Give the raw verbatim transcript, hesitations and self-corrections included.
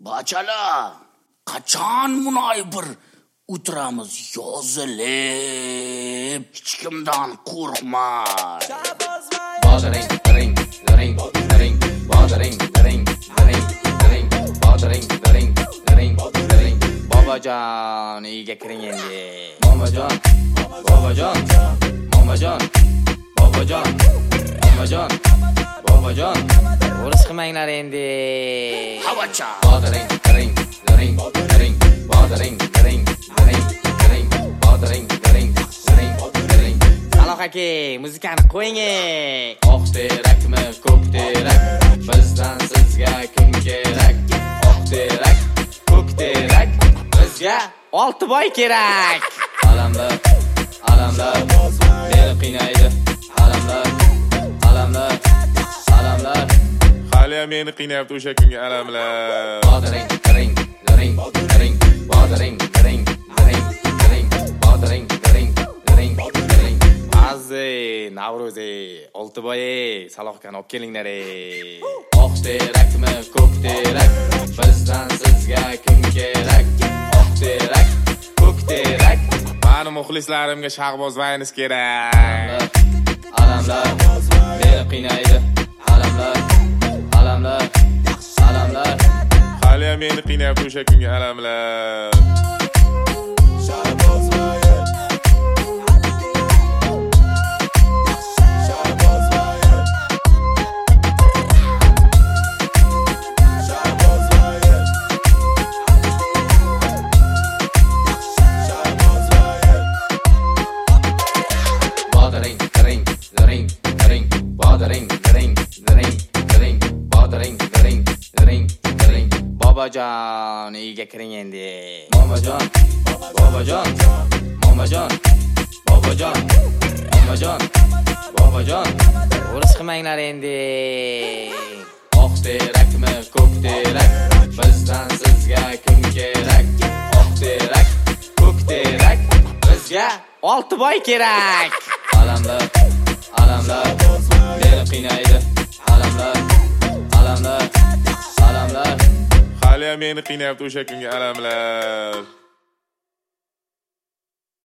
Bachala, qachon munoy bir o'tiramiz yozilib, hech kimdan qo'rqmay. Bothering, ring, ring, ring, bothering, ring, ring, ring, bothering, ring, ring, ring. Bobojon, uyga kiring endi. Momajon, bobojon, momajon, bobojon, momajon, bobojon. O'ris qilmanglar endi. Havacha. Bothering, ring, ring, ring, bothering, ring, ring, ring, bothering, ring, ring, ring. Saloh aka, muzikani qo'ying. Oq terakmi, ko'k terak, bizdan sizga kim kerak? Oq terak, ko'k terak, bizga Oltiboy kerak. Alamlar, alamlar, meni qiynaydi. Alamlar, alamlar, alamlar. Hali meni qiynayapti o'sha kungi alamlar. Bothering, ring, ring, ring, bothering, ring, ring, ring, bothering, ring, ring, ring. Azzi, Navro'zi, Oltiboy, Salohkani olib kelinglar. Oq terakmi, ko'k terak, bizdan sizga kim kerak? Oq terak, ko'k terak. Mani muxlislarimga Shahboz Vaynis kerak. Alamlar, meni qiynaydi. Alamlar, alamlar, alamlar. Hali meni qiynayapti o'sha kungi alamlar. Bothering, ring, ring, ring, bothering, ring, ring, ring, bothering, ring, ring, ring. Bobojon, uyga kiring endi. Momajon, bobojon, momajon, bobojon, momajon, bobojon. O'ris qilmanglar endi. Oq terakmi, ko'k terak, bizdan sizga kim kerak? Oq terak, ko'k terak, bizga Oltiboy kerak. Alamlar, alamlar, meni qiynaydi. Alamlar, alamlar, alamlar. Hali meni qiynayapti o'sha kungi alamlar.